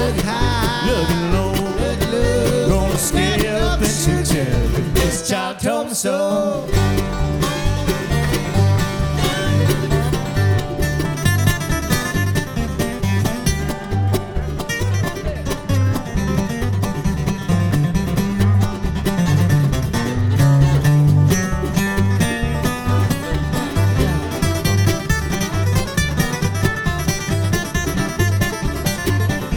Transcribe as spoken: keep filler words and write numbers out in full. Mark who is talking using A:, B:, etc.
A: Look high, looking low, look low. Gonna scare you up and shoot you. This child told me so.